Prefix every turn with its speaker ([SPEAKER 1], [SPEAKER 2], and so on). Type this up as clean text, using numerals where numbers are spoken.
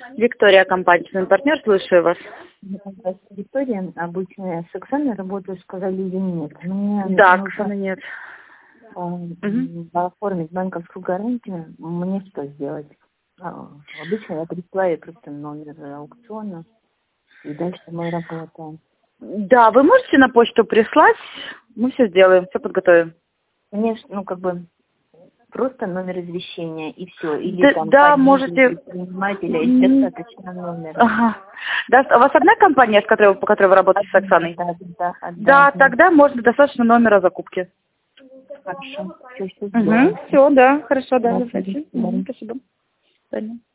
[SPEAKER 1] Виктория, компания партнер, слушаю вас.
[SPEAKER 2] Здравствуйте, Виктория. Обычно я с Оксаной работаю, сказали или нет. Мне
[SPEAKER 1] Да, Оксана, нет.
[SPEAKER 2] Оформить банковскую гарантию. Мне что сделать? Обычно я присылаю просто номер аукциона, и дальше мы работаем.
[SPEAKER 1] Да, вы можете на почту прислать, мы все сделаем, все подготовим.
[SPEAKER 2] Конечно, просто номер извещения и все. Или
[SPEAKER 1] да, можете...
[SPEAKER 2] предпринимателя и достаточно номер.
[SPEAKER 1] Ага. Да, у вас одна компания, по которой вы работаете с Оксаной?
[SPEAKER 2] Да,
[SPEAKER 1] тогда можно достаточно номера закупки.
[SPEAKER 2] Хорошо.
[SPEAKER 1] Все, да, хорошо, да.
[SPEAKER 2] Спасибо.
[SPEAKER 1] Спасибо. До свидания.